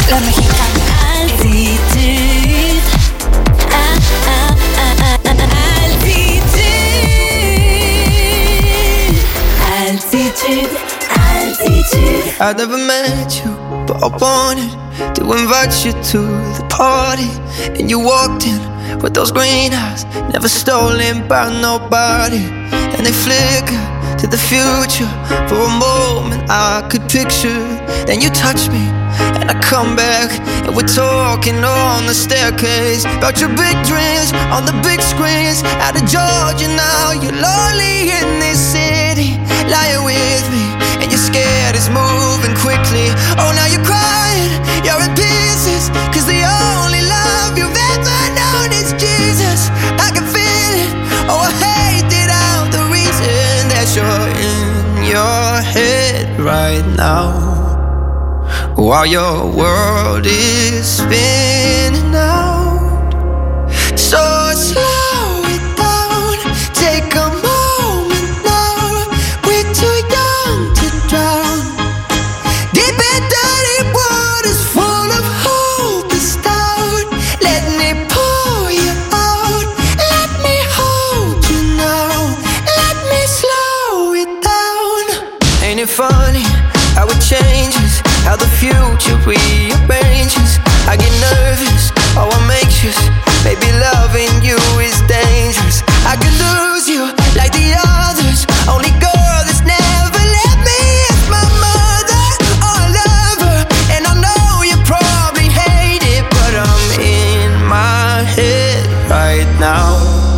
La mexicana. Altitude. Altitude. Altitude. I never met you, but I wanted to invite you to the party. And you walked in with those green eyes, never stolen by nobody. And they flicker to the future. For a moment I could picture. Then you touch me and I come back, and we're talking on the staircase about your big dreams on the big screens. Out of Georgia now, you're lonely in this city, lying with me, and you're scared it's moving quickly. Oh, now you're crying, you're in pieces, cause the only love you've ever known is Jesus. I can feel it, oh I hate it out, the reason that you're in your head right now, while your world is spinning out. So slow it down, take a moment now. We're too young to drown. Deep and dirty waters full of hope and doubt. Let me pull you out, let me hold you now, let me slow it down. Ain't it funny how it changes, how the future rearranges? I get nervous, oh I'm anxious. Maybe loving you is dangerous. I could lose you like the others. Only girl that's never let me is my mother. Oh, I love her, and I know you probably hate it, but I'm in my head right now.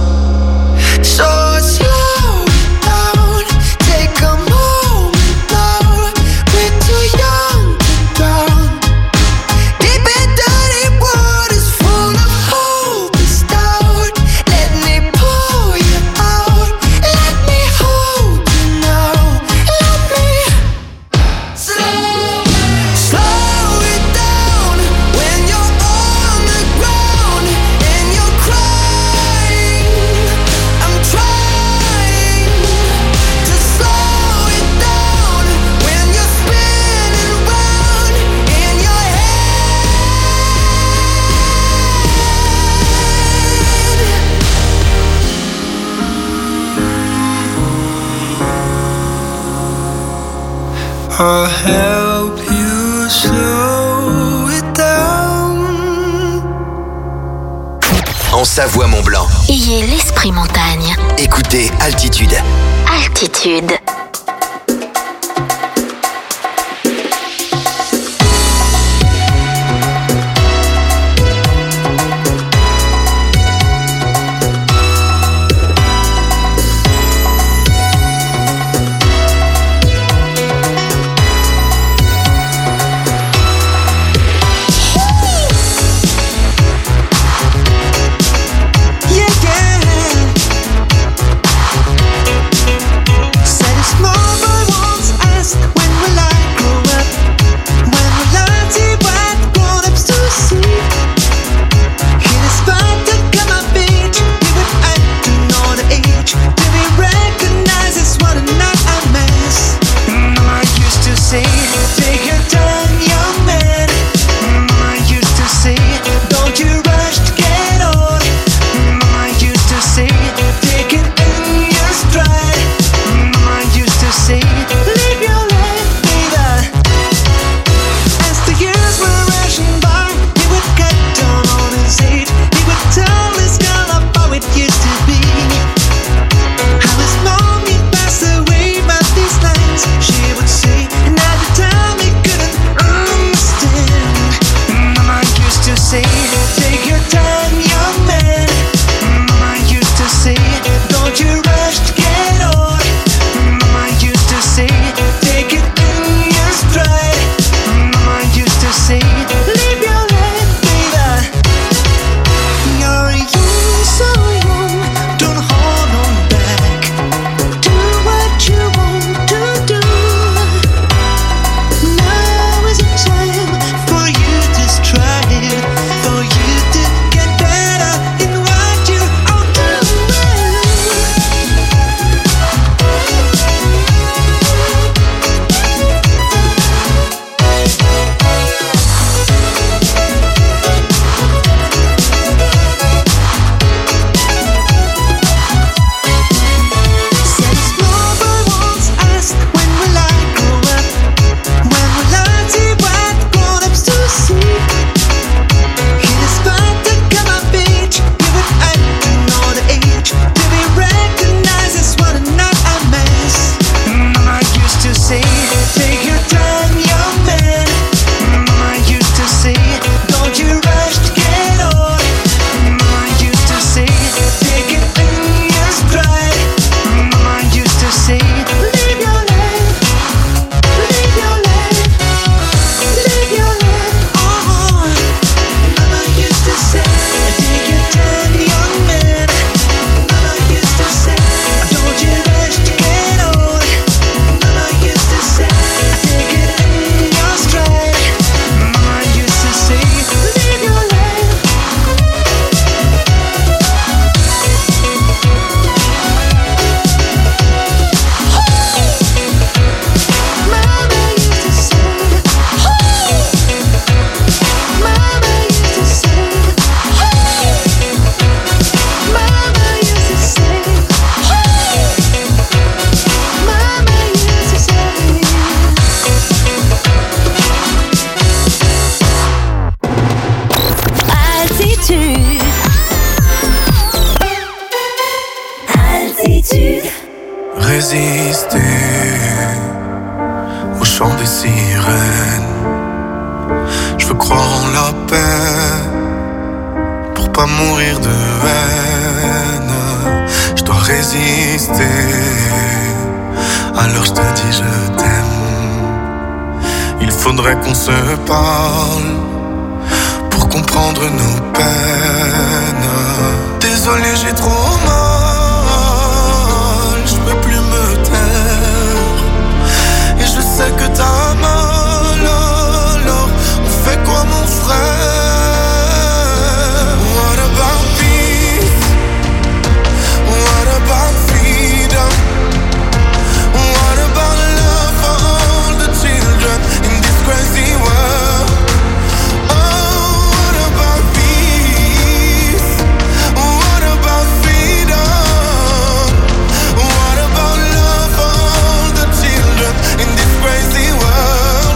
So slow it down, take a moment now. We're too young to drown. Deep and dirty waters full of hope and doubt. Let me pull you out, let me hold you now, let me slow it down. When you're on the ground and you're crying, I'm trying to slow it down. When you're spinning round in your head. I'll help you slow it down. En Savoie-Mont-Blanc, Ayez l'esprit montagne. écoutez Altitude. Altitude. Yeah, yeah. Satisfied. croire en la paix, pour pas mourir de haine. Je dois résister, alors je te dis je t'aime. Il faudrait qu'on se parle pour comprendre nos peines. Désolé, j'ai trop mal, je peux plus me taire. Et je sais que t'as mal, alors on fait quoi mon frère? What about peace? What about freedom? What about love for all the children in this crazy world? Oh, what about peace? What about freedom? What about love for all the children in this crazy world?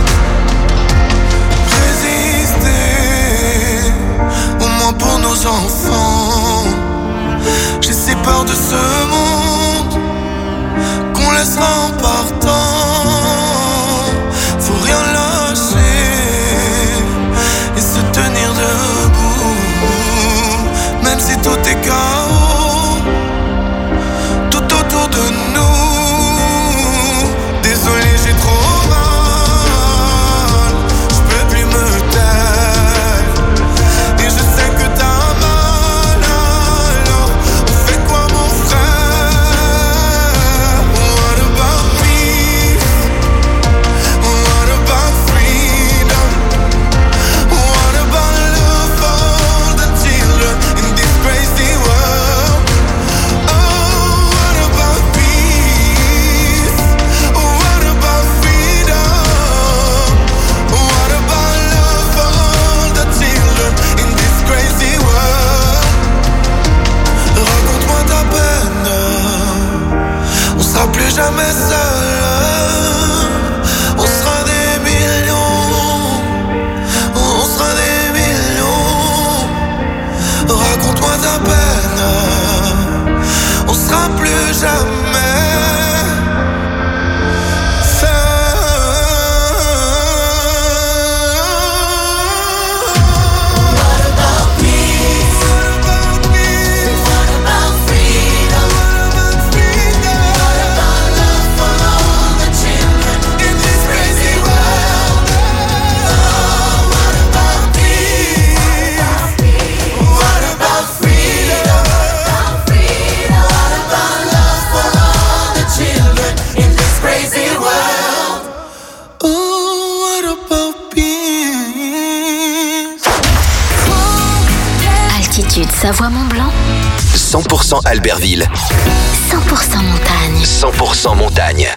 Résister, au moins pour nos enfants. J'ai si peur de ce monde qu'on laissera en partant. Faut rien lâcher et se tenir debout, même si tout est chaos tout autour de nous. Désolé, j'ai trop mal, je peux plus me taire. Et je sais que t'as mal, alors on fait quoi mon frère? What about peace? What about freedom? What about love for all the children in this crazy world? Oh, what about peace? What about freedom? What about love for all the children in this crazy world? Raconte-moi ta peine, on sera plus jamais seul. On sera des millions, on sera des millions. Raconte-moi ta peine, on sera plus jamais What about peace? What about peace? What about freedom? What about freedom? What about love for all the children in this crazy world? Oh, what about peace? What about freedom? What about love for all the children in this crazy world? Oh, what about peace? Altitude Savoie-Mont-Blanc, 100% Albertville, 100% montagne. 100% montagne.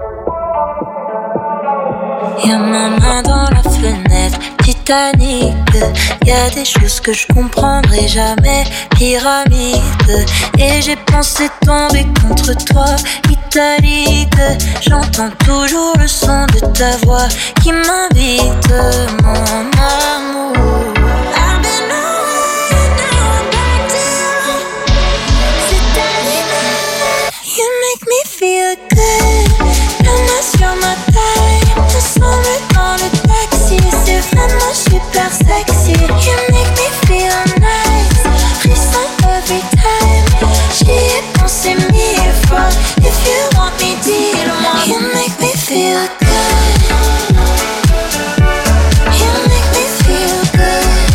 Y'a ma main dans la fenêtre, Titanic. Y'a des choses que je comprendrai jamais, pyramide. Et j'ai pensé tomber contre toi, italique. J'entends toujours le son de ta voix qui m'invite, mon amour. I've been away, now I'm back down. C'est arrivé, you make me feel good. La main sur ma taille, ensemble dans le taxi. C'est vraiment super sexy. You make me feel nice, frisson every time. J'y ai pensé 1000 fois. If you want me, dis-le-moi. You make me feel good. You make me feel good.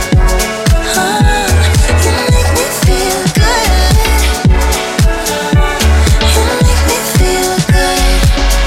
You make me feel good. You make me feel good.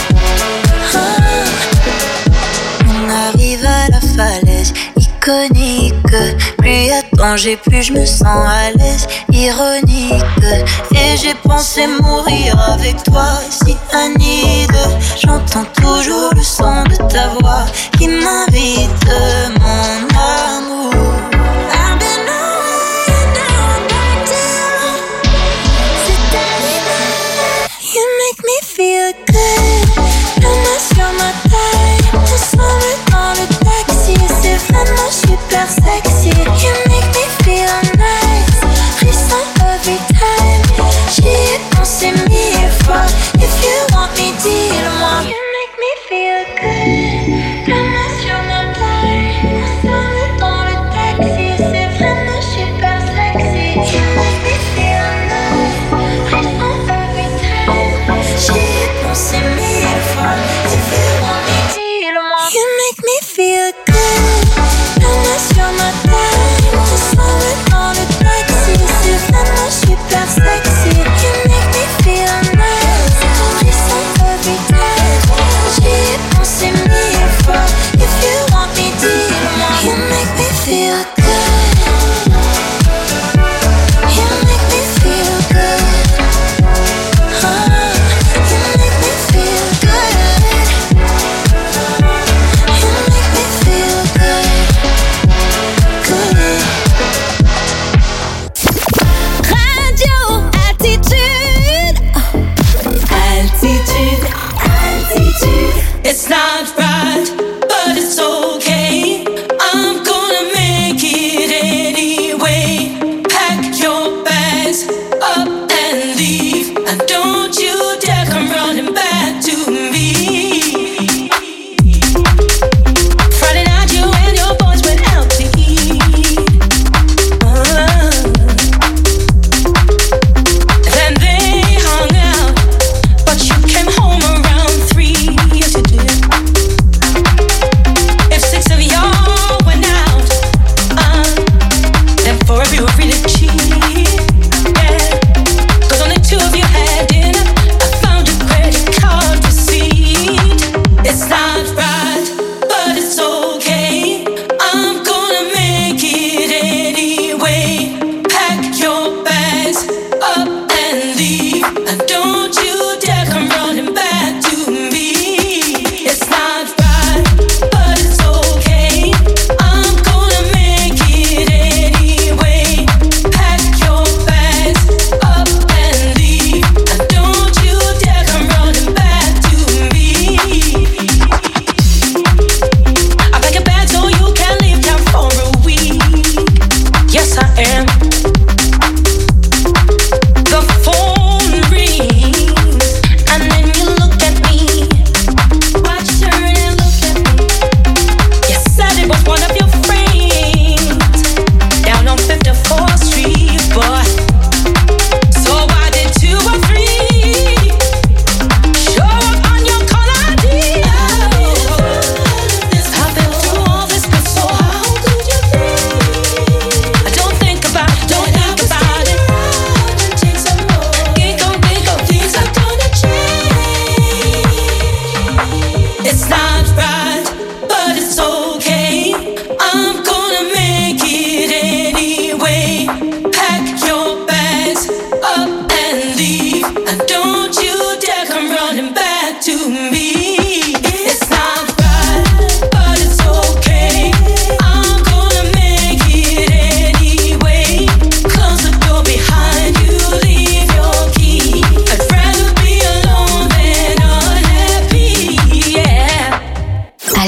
On arrive à la falaise iconique. Plus y a danger, plus je me sens à l'aise. Ironique. Et j'ai pensé mourir avec toi, si Anide. J'entends toujours le son de ta voix qui m'invite, mon amour. I've been away, now I'm back down. C'est arrivé, you make me feel good. La main sur ma taille, ensemble dans le taxi. C'est vraiment super sexy. You make me feel nice, frisson every time. J'y ai pensé 1000 fois. If you want me, dis-le-moi. You make me feel good. La main sur ma taille,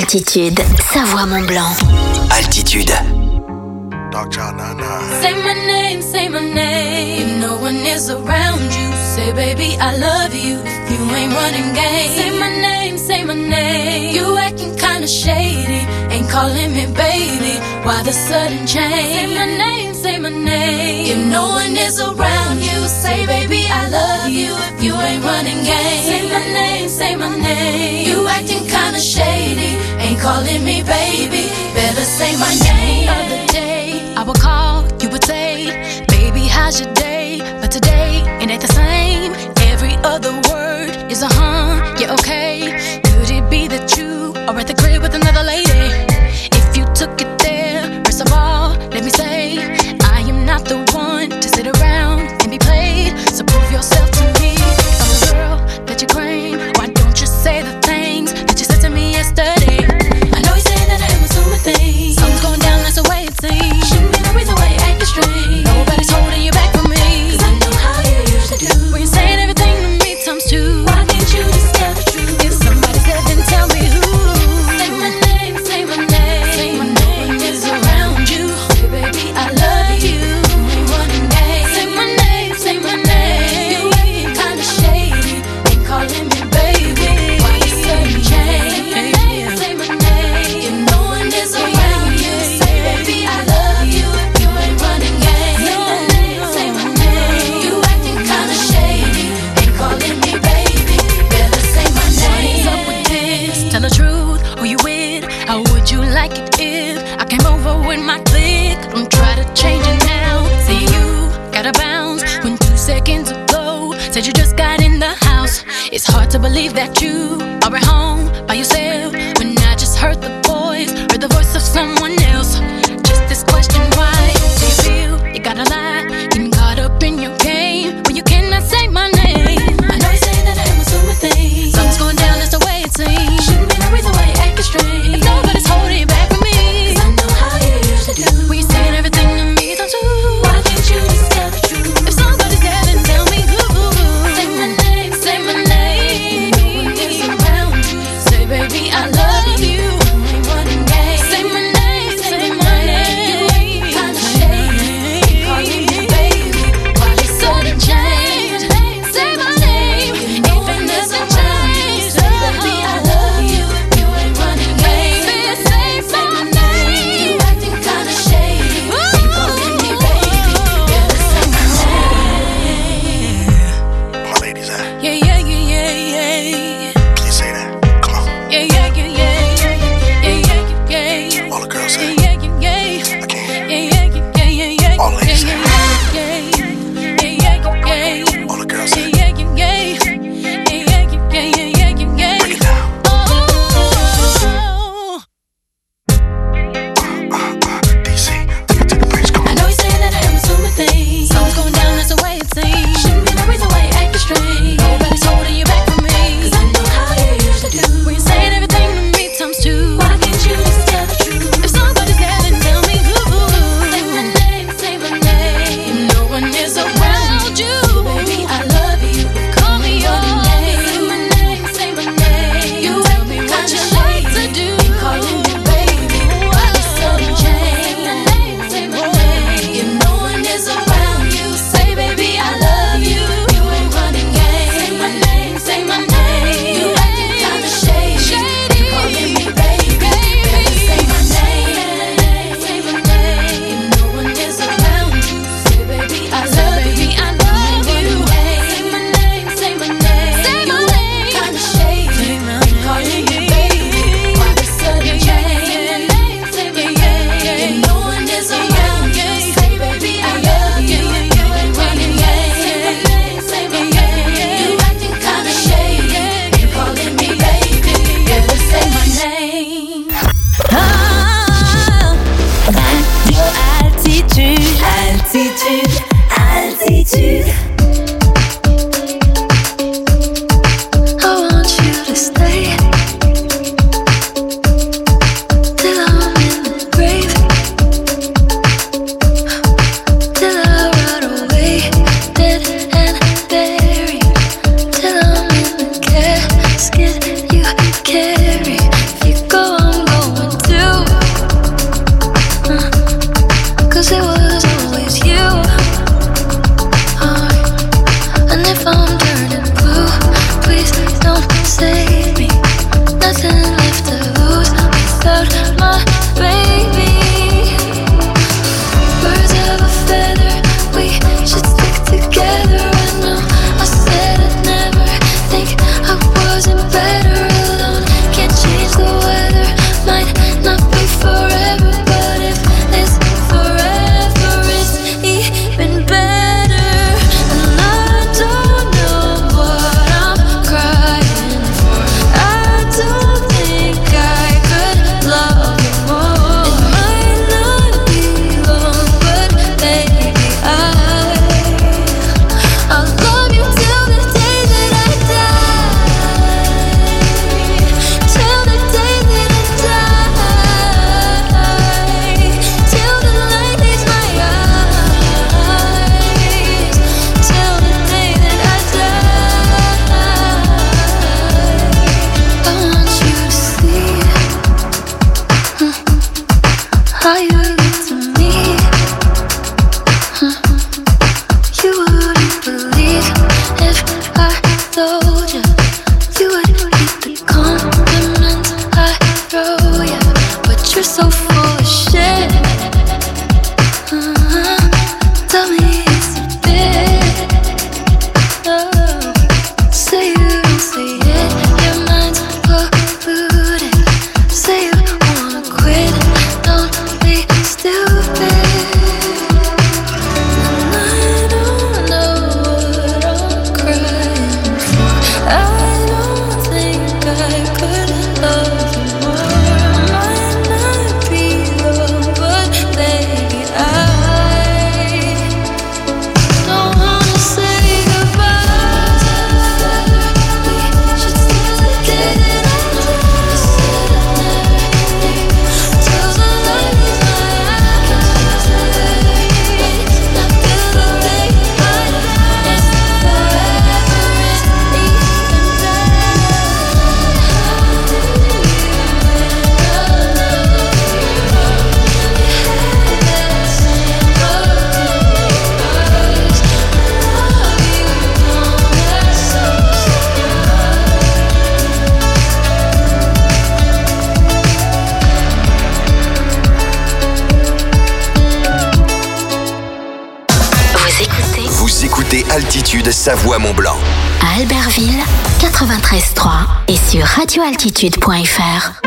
Altitude, Savoie-Mont-Blanc. Altitude. Say my name, say my name. If no one is around you, say baby I love you. If you ain't running game, say my name, say my name. You acting kinda shady, ain't calling me baby. Why the sudden change? Say my name, say my name. If no one is around you, say baby I love you. If you ain't running game, say my name, say my name. You acting kinda shady, ain't calling me baby. Better say my name. The other day I would call, you would say, baby, how's your day? But today, it ain't the same. Every other word is a yeah, okay. Could it be that you are at the crib with another lady? If you took it there, first of all, let me say, I am not the one to sit around and be played. So prove yourself to me. I'm the girl that you claim. Why don't you say the things that you said to me yesterday? I know you say that I am assuming things. Something's going down, that's the way it seems. Shouldn't be no reason why you're acting strange. Nobody's holding you back from me, 'cause I know how you usually do. When you're saying everything to me times two, why can't you just tell the truth? If somebody said, then tell me who. Say my name, say my name. Say my name is around you. Say baby I love you. Ain't running game. Say my name, say my name. You acting kinda shady, ain't calling me baby. Why you sudden change? Say my name, say my name. If no one is around you, say baby I love you. If you ain't running game, say my name, say my name. You acting kinda shady, ain't calling me baby. Better say my name. What's up with this? Tell the truth, who you with? How would you like it if I came over with my clique? Don't try to change it now. See you gotta bounce when 2 seconds ago said you just got in the house. It's hard to believe that you are at home by yourself when I just heard the voice of someone else. Just this question, why do you feel you gotta lie? Getting caught up in your game when you cannot say my name. I know you say that I am assuming things. Something's going down, that's the way it seems. Shouldn't be no reason why you're acting strange. If nobody's holding you back from me, 'cause I know how you usually do. When you're saying everything to me times two, why can't you just tell the truth? If somebody's there, then tell me who. Say my name, say my name. No one is around you, say baby I love you. Ain't running game. Say my name, say my name. You ain't kinda shady, ain't calling me how you look to me. You wouldn't believe if I told you. You would hate the compliments I throw you. But you're so full of shit. Tell me it's a bit. Oh. Say you don't say it, your mind's polluted. Say you wanna quit, don't be stupid. And I don't know what I'm crying for. I don't think I could love you more. Might not be love, but baby I don't wanna say goodbye. We should stay together. Till the light in my eyes. Not till the day I die. It's forever and even Vous écoutez Altitude Savoie-Mont-Blanc. À Albertville, 93.3 et sur radioaltitude.fr.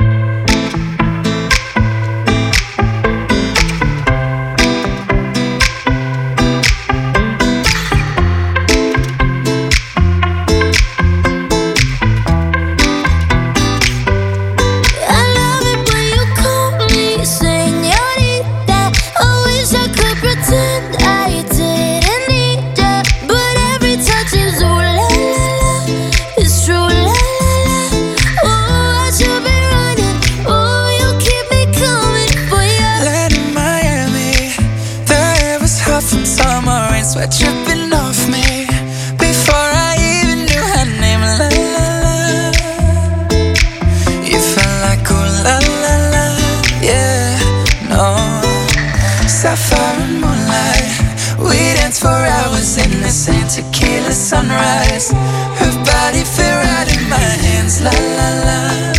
I love it when you call me señorita. I wish I could pretend I didn't need ya, but every touch is ooh la la la. It's true la la la. Oh, I should be running. Oh, you keep me coming for you. Land in Miami, the air was hot from summer rain, sweat dripping off me. Before I even knew her name, la la la. You felt like ooh la la la, yeah, no. Sapphire and moonlight, we danced for hours in the same tequila sunrise. Her body fit right in my hands, la la la.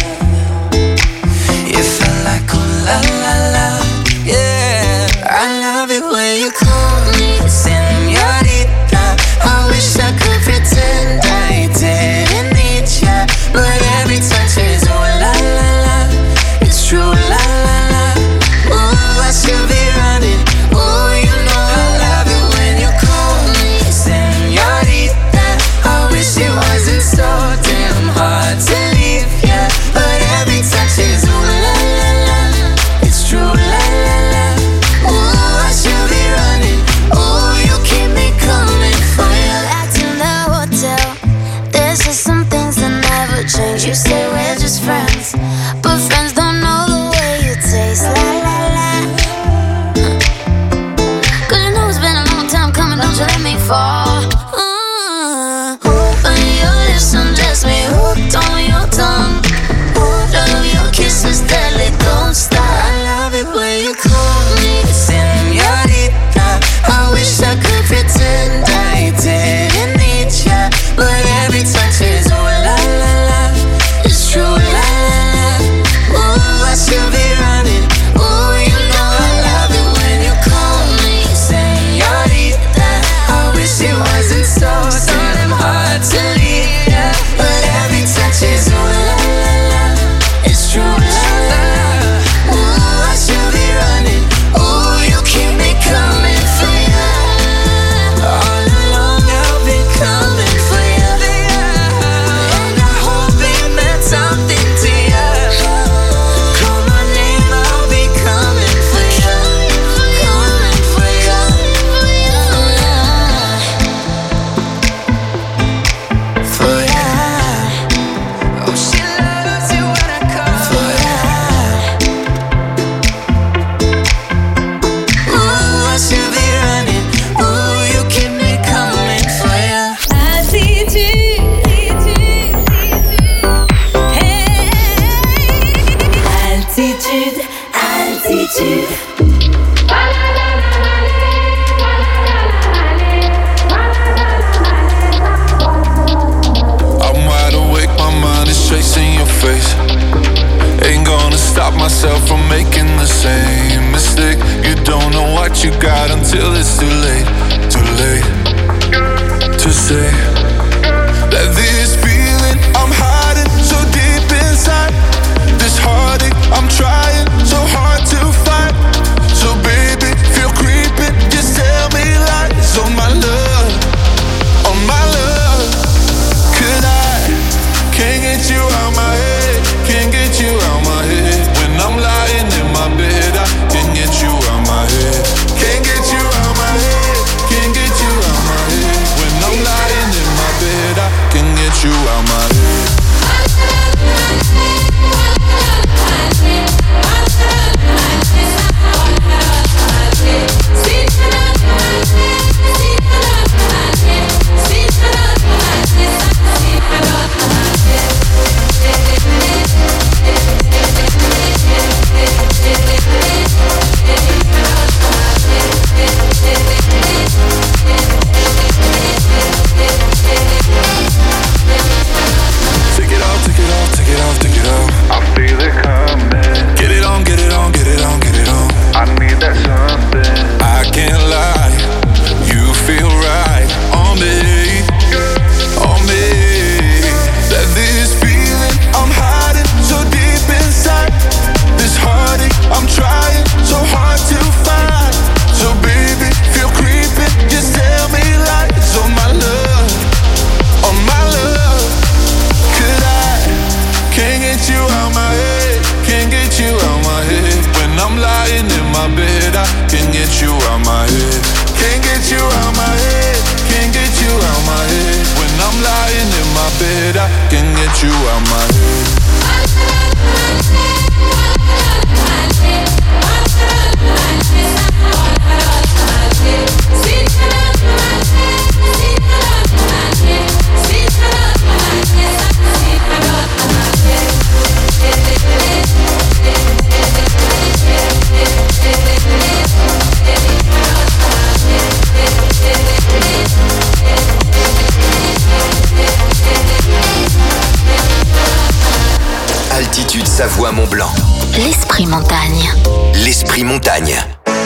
You felt like ooh la la la, yeah. I love it when you call me señorita. I wish I could pretend I didn't need ya, but every touch is ooh la la la. It's true la la la. Ooh, I should be running. Ooh, you know I love it when you call me señorita. I wish it wasn't so damn hard to leave ya, but every touch is ooh la la la. It's face. Ain't gonna stop myself from making the same mistake. You don't know what you got until it's too late. Too late to say that this feeling I'm hiding so deep inside, this heartache I'm trying so hard to fight. So baby, feel creeping, just tell me lies on my love, on my love. Could I can't get you out my head, can't get you out my head. When I'm lying in my bed, I can't get you out my head. Can't get you out my head, can't get you out my head. When I'm lying in my bed, I can't get you out my head. I feel it coming. Get it on, get it on, get it on, get it on. I need that something. I can't lie, you feel right on me, on me. That this feeling I'm hiding so deep inside, this heartache I'm trying so hard to find. So baby, feel creeping, just tell me lies on my love, on my love. Could I can't get you out my head, can't get you out my head. When I'm lying in my bed, I can't get you out my head. Can't get you out my head, can't get you out my head. When I'm lying in my bed, I can't get you out my head. Altitude Savoie Mont Blanc. L'esprit montagne. L'esprit montagne.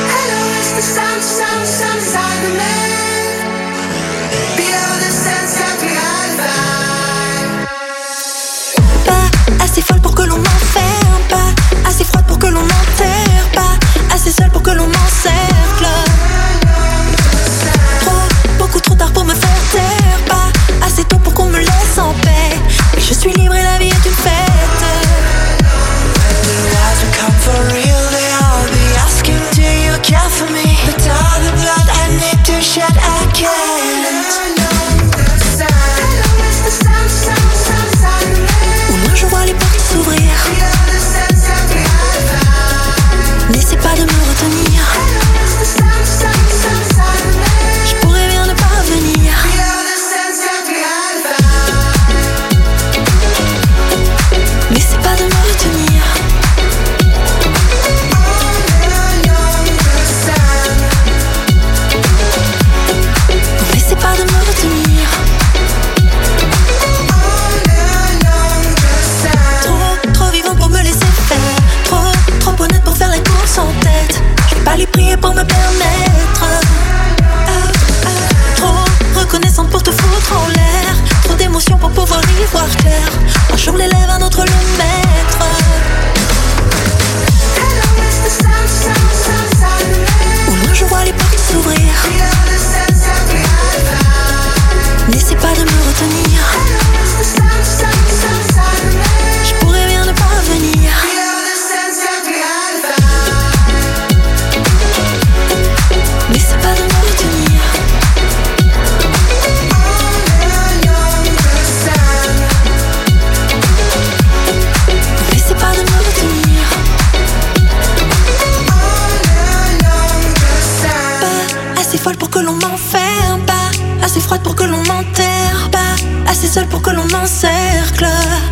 Pas assez folle pour que l'on m'enferme, pas assez froide pour que l'on m'enterre, pas assez seule pour que l'on m'encercle. Beaucoup trop tard pour me faire taire, pas assez tôt pour qu'on me laisse en paix. Mais je suis libre et la vie est une fête. Come for real, they all be asking, do you care for me? But all the blood I need to shed, I can't. Au loin je vois les portes s'ouvrir. N'essaie pas de me retenir. Je pourrais bien ne pas venir. N'essaie pas de me retenir. N'essaie pas de me retenir. Trop vivant pour me laisser faire. Trop honnête pour faire les courses en tête. Je vais pas lui prier pour me permettre. Trop reconnaissante pour te foutre en l'air. Trop d'émotions pour pouvoir y voir clair. Un jour l'élève, un autre le maître. Au loin je vois les portes s'ouvrir. N'essaie pas de me retenir. Je pourrais bien ne pas venir. N'essaie pas de me retenir. N'essaie pas de me retenir. Pas assez folle pour que l'on m'enferme, pas assez froide pour que l'on m'enterre, pas assez seule pour que l'on m'encercle.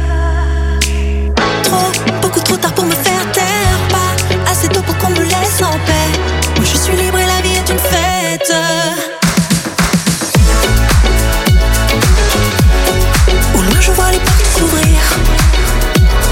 Beaucoup trop tard pour me faire taire, pas assez tôt pour qu'on me laisse en paix. Moi je suis libre et la vie est une fête. Au loin je vois les portes s'ouvrir.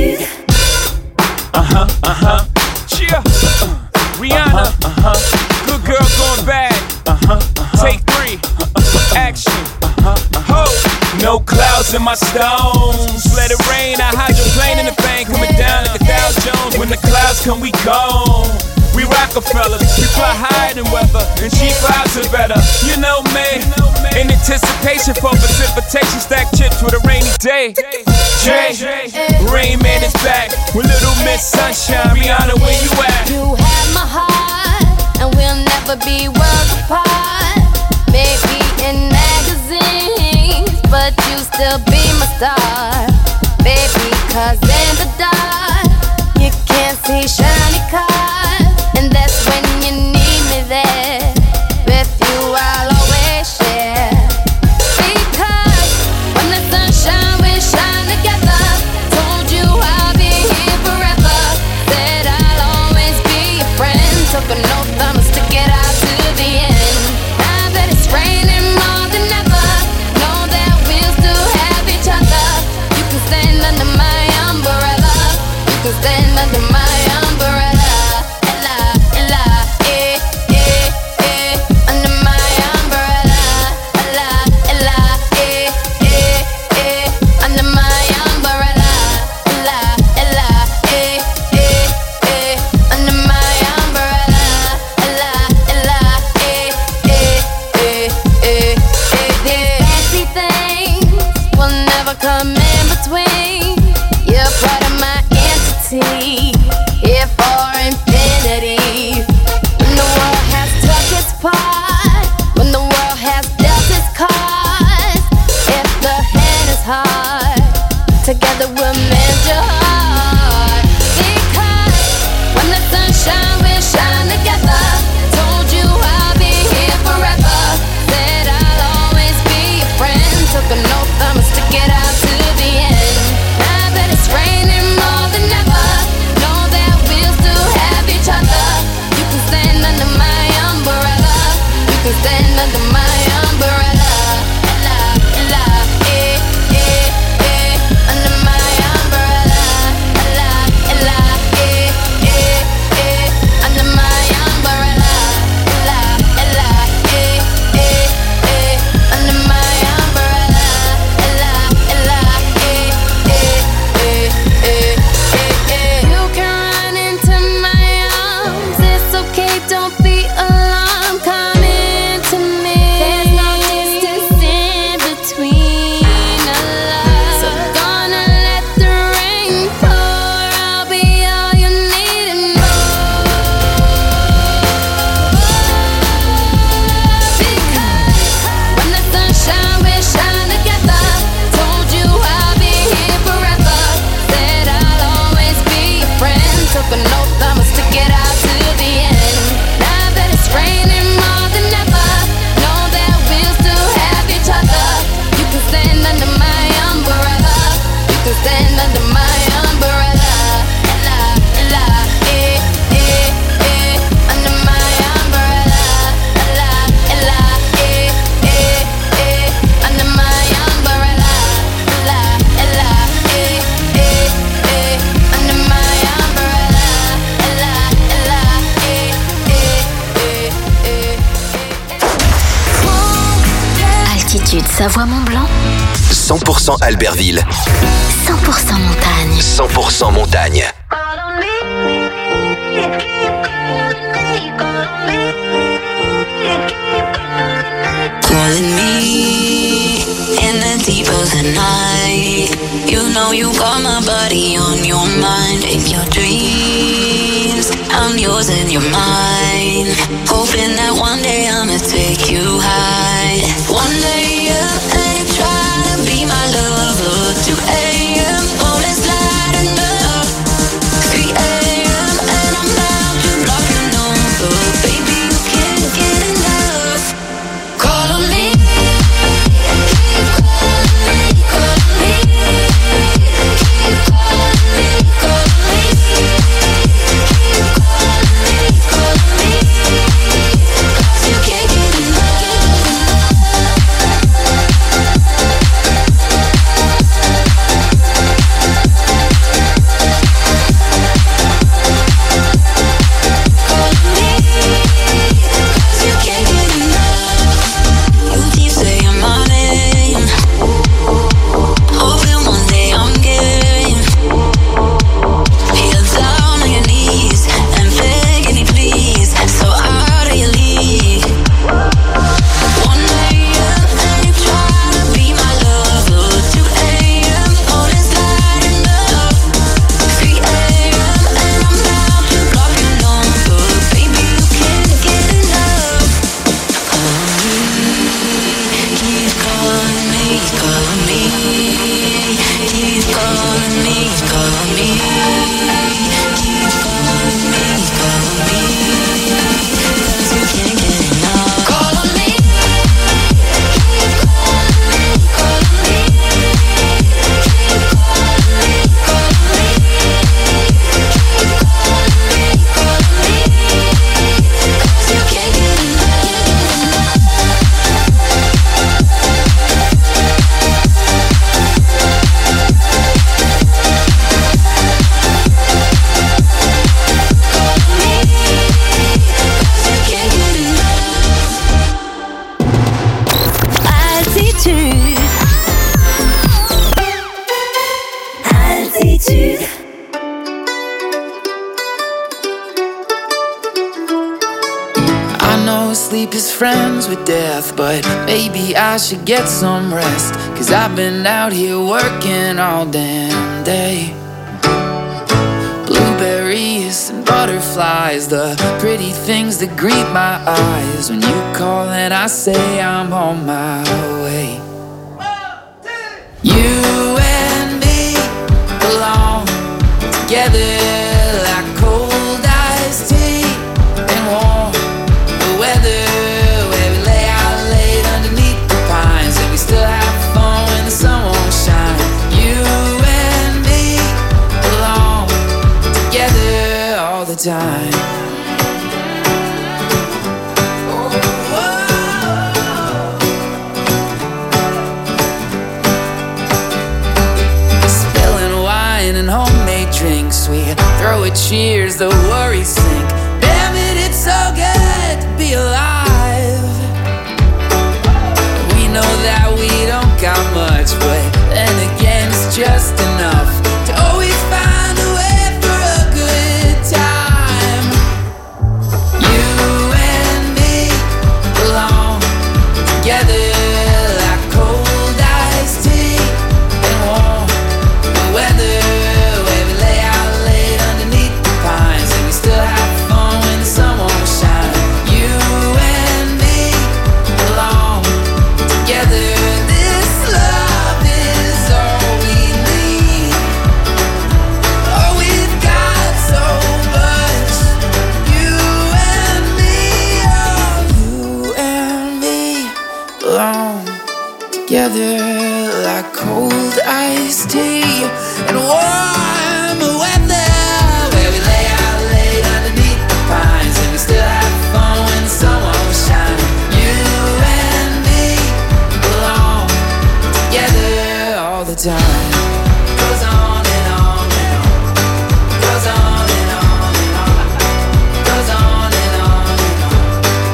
Yeah. Rihanna. Good girl going bad. Take 3. Action. Ho. No clouds in my stones. Let it rain. I hydroplane in the bank. Coming down like a Dow Jones. When the clouds come, we gone. We Rockefellers, we fly higher than weather, and cheap vibes are better. You know me, in anticipation for precipitation, stack chips with a rainy day. Jay, Rain Man is back with Little Miss Sunshine. Rihanna, where you at? You have my heart, and we'll never be worlds apart. Maybe in magazines, but you still be my star. Baby, 'cause in the dark, you can't see shiny cars. And that's when you need me there. With you I'll always share. Because when the sunshine we shine together. Told you I'll be here forever. Said I'll always be your friend. Took an oath I'ma stick it out to the end. Now that it's raining more than ever, know that we'll still have each other. You can stand under my umbrella. You can stand under my umbrella. Come in between. You're part of my entity, here for infinity. When the world has took its part, when the world has dealt its cards, if the hand is hard, together we'll mend your heart. Because when the sunshine we shine together. Told you I'll be here forever. Said I'll always be your friend. Took an oath I'ma stick it out. Stand under my umbrella, under my umbrella, under my umbrella, under my umbrella, You can run into my arms. It's okay, don't be alarmed. Come into me. There's no distance in between our love. So gonna let the rain pour. I'll be all you need and more. Because when the sunshine we shine together. Told you I'll be here forever. Said I'll always be your friend. Took an oath I'ma stick it out to the end. Now that it's raining more than ever, know that we'll still have each other. You can stand under my umbrella. You can stand under my umbrella. Under my umbrella. Under my umbrella. Under my Altitude Savoie-Mont-Blanc, 100% Albertville, 100% montagne. 100% montagne. Calling me in the deep of the night. You know you got my body on your mind. In your dreams, I'm yours and you're mine. Hoping that one day I'ma take you high. 1 AM and you try to be my lover. 2 AM, oh let's light it up. 3 AM and I'm out to block your number. Baby, you can't get enough. Call on me. Keep calling me, calling me. Keep calling me, calling me. Keep calling me, calling me. 'Cause you can't get enough. Sleep is friends with death, but maybe I should get some rest, 'cause I've been out here working all damn day. Blueberries and butterflies, the pretty things that greet my eyes when you call and I say I'm on my way. You and me belong together like cold iced tea and warm weather, where we lay out late underneath the pines, and we still have fun when the sun won't shine. You and me belong together all the time. Spilling wine and homemade drinks, we throw a cheers, the worries sink. Damn it, it's so good to be alive. We know that we don't got much, but then again it's just enough to always find a way for a good time. You and me belong together like cold iced tea and warm weather, where we lay out late underneath the pines, and we still have fun when the sun won't shine. You and me belong together. This love is all we need. Oh, we've got so much. You and me, oh, you and me belong together like cold iced tea and warm weather, where we lay out late underneath the pines, and we still have fun when the sun won't shine. You and me belong together all the time. Goes on and on and on. Goes on and on and on. Goes on and on and on.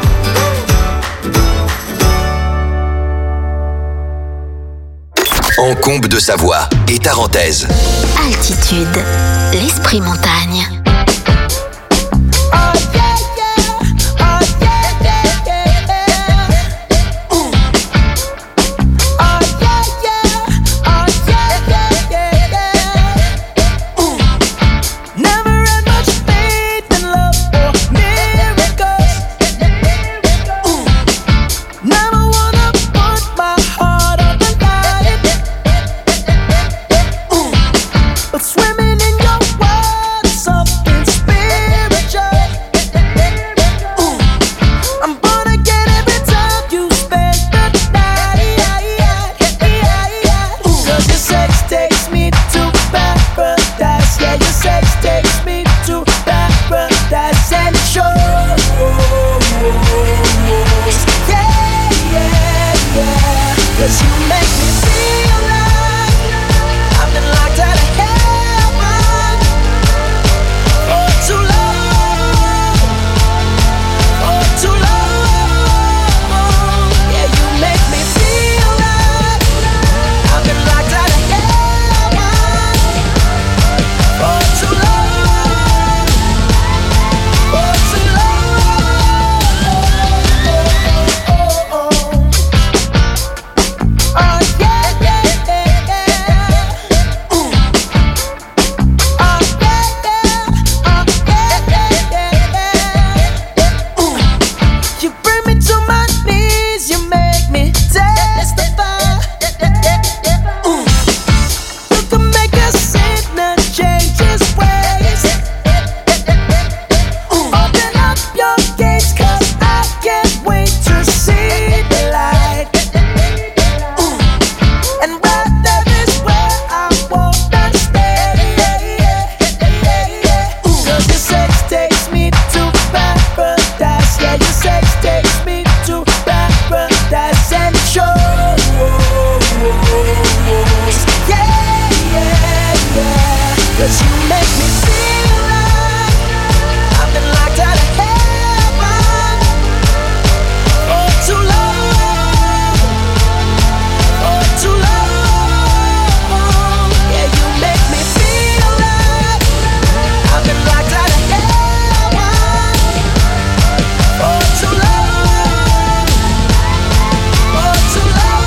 En Combe de Savoie et Tarentaise. Altitude, l'esprit montagne. Swimming in your world, so 'Cause you make me feel like I've been locked out of heaven for too long, for too long. Yeah, you make me feel like I've been locked out of heaven for too long, for too long.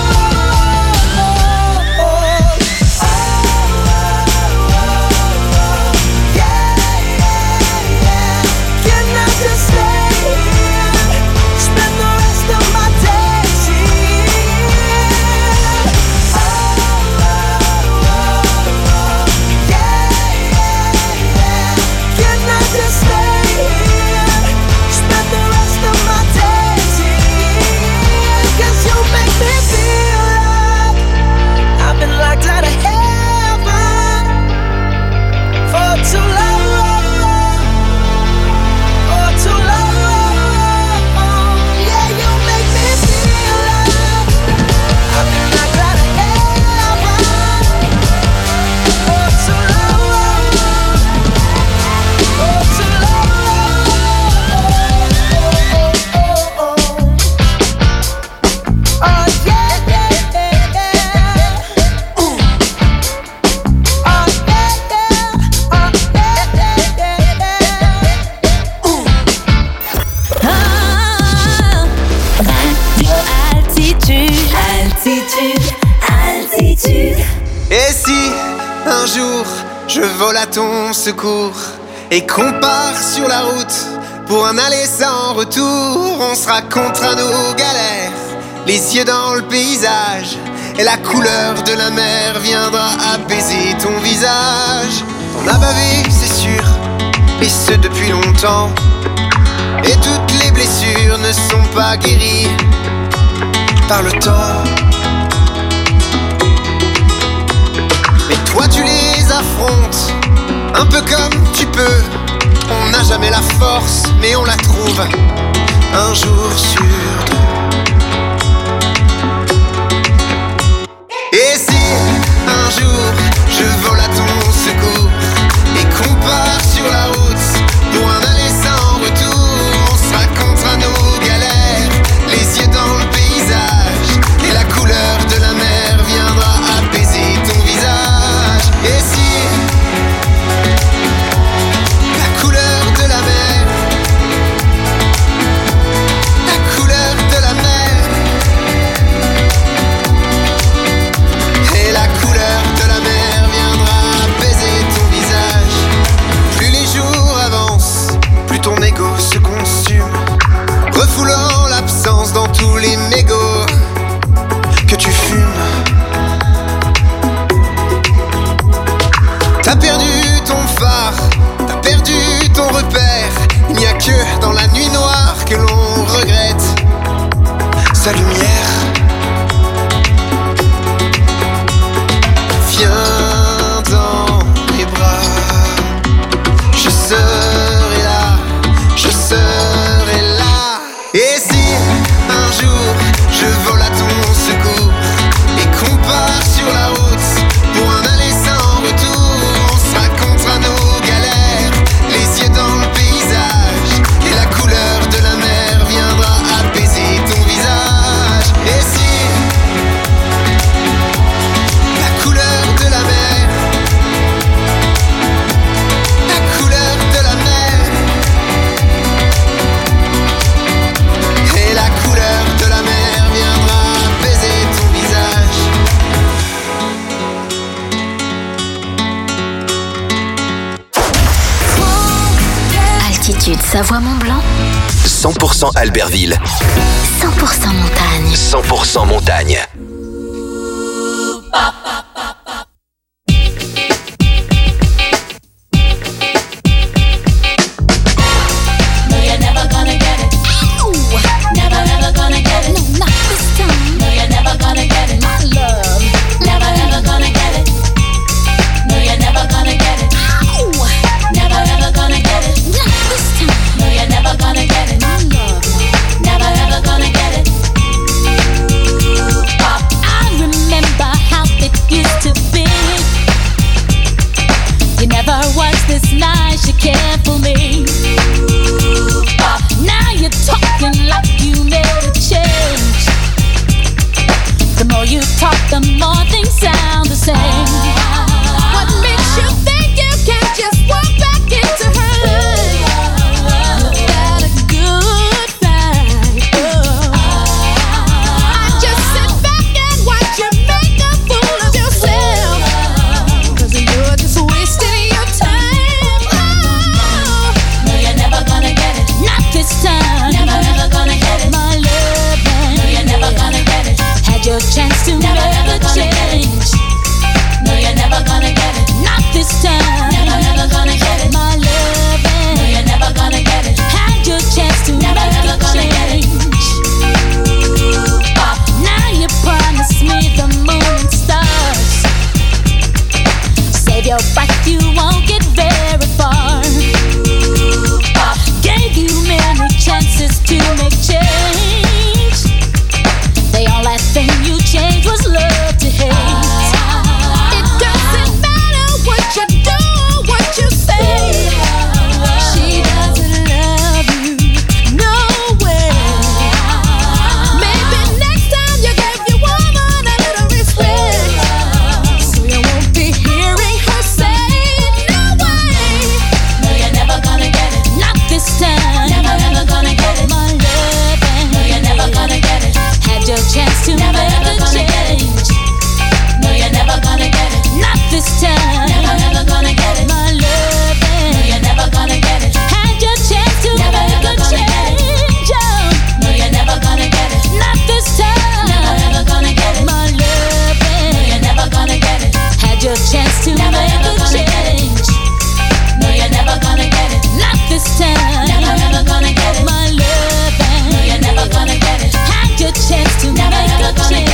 Ton secours et qu'on part sur la route pour un aller sans retour, on sera contre à nos galères, les yeux dans le paysage, et la couleur de la mer viendra apaiser ton visage. On a bavé, c'est sûr, et ce depuis longtemps, et toutes les blessures ne sont pas guéries par le temps. Mais toi tu les affrontes un peu comme tu peux. On n'a jamais la force, mais on la trouve un jour sur deux. Et si un jour je vole à ton secours et qu'on part sur la route pour un aller sans retour, on sera contre à nos galères, les yeux dans le paysage, et la couleur de la mer viendra apaiser ton visage. Et si refoulant l'absence dans tous les mégots que tu fumes. T'as perdu ton phare, t'as perdu ton repère. Il n'y a que dans la nuit noire que l'on regrette sa lumière. Viens dans mes bras, je serai là, je serai là. Et si un jour je vole à ton secours et qu'on part sur la route pour un aller sans retour, on sera contre à nos galères, les yeux dans le paysage, et la couleur de la mer viendra apaiser ton visage. Et si la couleur de la mer, la couleur de la mer, et la couleur de la mer viendra apaiser ton visage. Altitude Savoie-Mont-Blanc, 100% Albertville, 100% montagne. 100% montagne. You Never was this nice, you cared for me. Now you're talking like you made a change. The more you talk, the more things sound the same. What makes you think you can just walk back into her life? You got a good fight. I just sit back and watch you make a fool of yourself. 'Cause you're just wasting your time. No, you're never gonna get it. Not this time. Never gonna get it. My love, no, you're never gonna get it. Had your chance to make a change. No, you're never gonna get it. Not this time. Never gonna get it. My love, no, you're never gonna get it. Had your chance to make a change. Now you promise me the moon and stars. Save your breath, you won't get very far. Gave you many chances to make change. The only thing you changed was love to hate. It doesn't matter what you do or what you say. She doesn't love you, no way. Maybe next time you give your woman a little respect, so you won't be hearing her say, no way. No, you're never gonna get it. Not this time. Never gonna get it. My love, no, you're never gonna get it. Had your chance to make a change. No, you're never gonna get it. Not this time. Never gonna get it. My love, no, you're never gonna get it. Had your chance to make a change. No, you're never gonna get it. Not this time. Never gonna get it. My love, no, you're never gonna get it. Had your chance to make a change. No, you're never gonna get it. Not this time. Never gonna get it. My love, no, you're never gonna get it. Had your chance to make a change.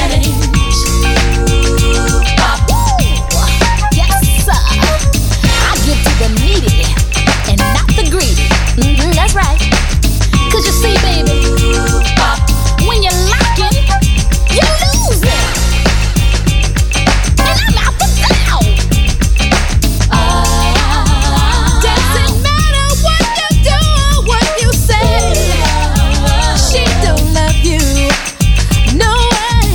Yes, sir. I give to the needy and not the greedy. That's right. 'Cause you see, baby, when you're lacking, you're losing. And I'm out the door. Doesn't matter what you do or what you say. She don't love you, no way.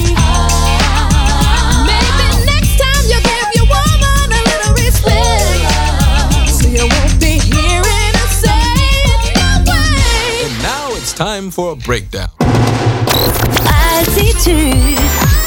Maybe next time you give your woman a little respect, so you won't be hearing her say, no way. And now it's time for a breakdown. Altitude.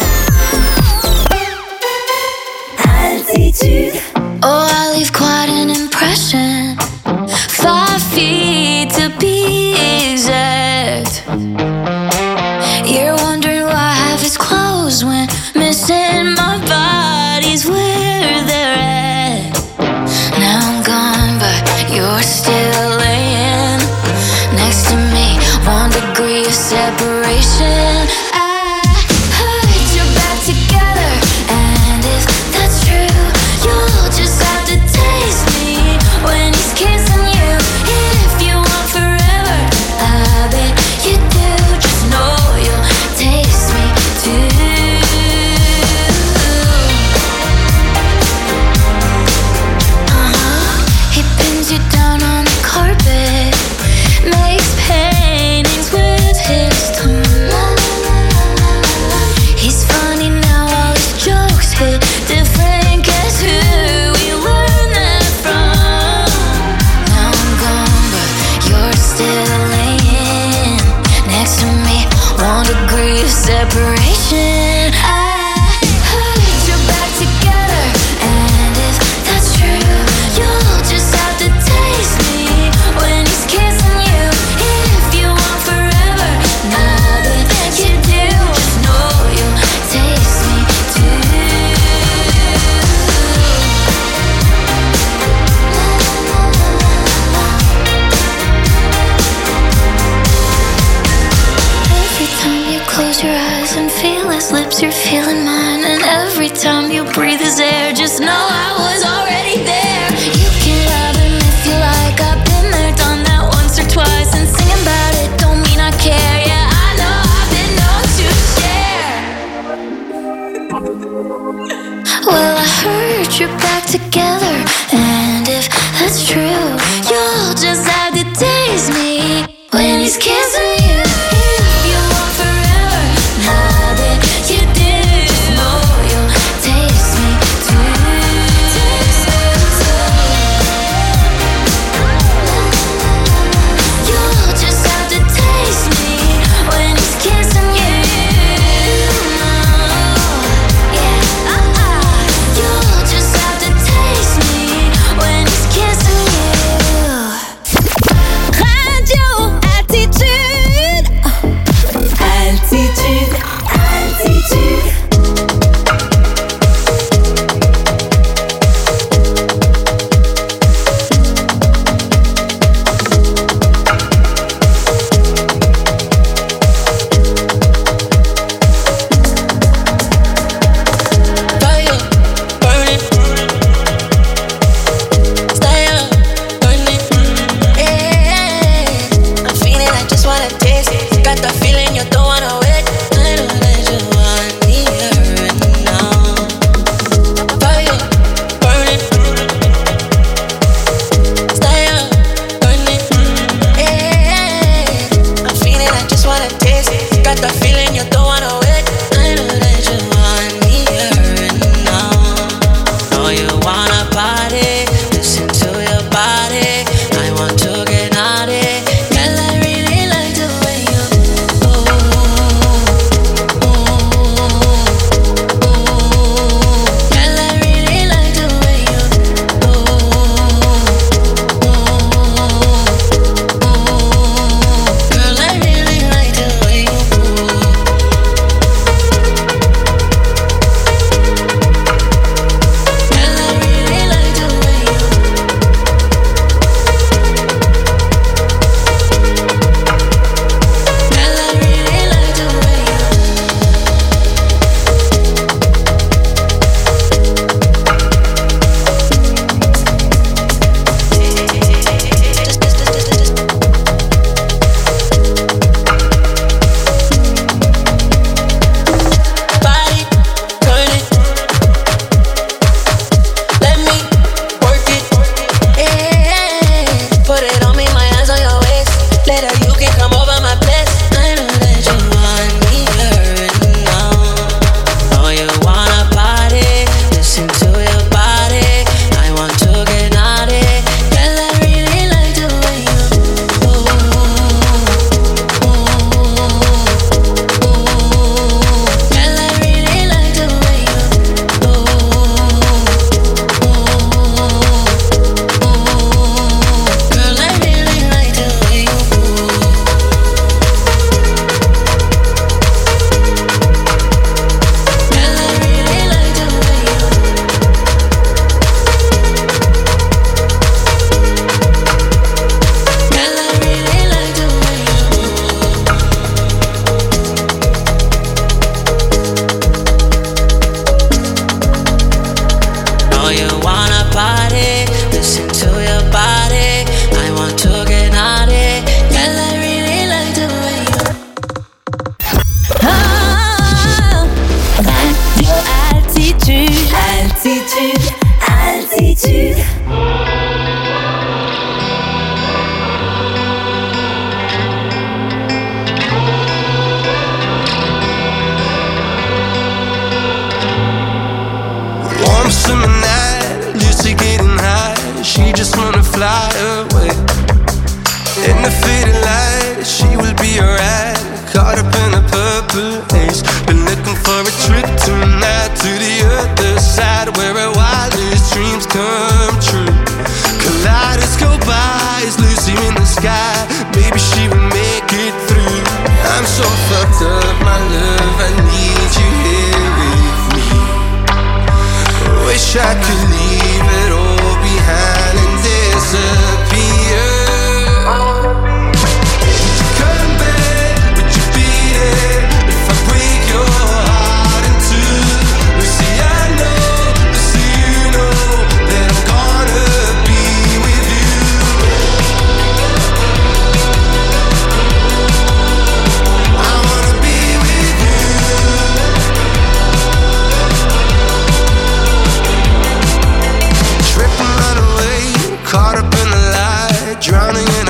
Altitude. Oh, I leave quite an impression. 5 feet to be exact. You're wondering why half is closed when missing my body's where they're at. Now I'm gone, but you're still laying next to me. 1 degree of separation. I heard you're back together, and if that's true, you'll just have to taste me when he's kissing you. If you want forever, I bet you do. Just know you'll taste me too. He pins you down on the carpet, makes paintings with his tongue. He's funny now, all his jokes hit different. Guess who we learned that from? Now I'm gone, but you're still laying next to me. 1 degree of separation. I heard you're back together, and if that's true, you'll just have to taste me when he's kissing you. If you want forever, I bet you do. Just know you'll taste me too. Every time you close your eyes and feel his lips, you're feeling mine. And every time you breathe his air, just know I was already there. You can love him if you like. I've been there, done that once or twice. And singing about it don't mean I care. Yeah, I know I've been known to share. Well, I heard you're back together, and if just wanna fly away. In the fading light, she will be alright. Caught up in a purple haze. Been looking for a trip tonight to the other side, where our wildest dreams come true. Kaleidoscope eyes, Lucy in the sky. Maybe she will make it through. I'm so fucked up, my love, I need you here with me. Wish I could leave it all behind and disappear. Come back, would you be there if I break your heart in two? Lucy, I know, Lucy, you know that I'm gonna be with you. I wanna be with you. Tripping on the way, caught up in the light, drowning in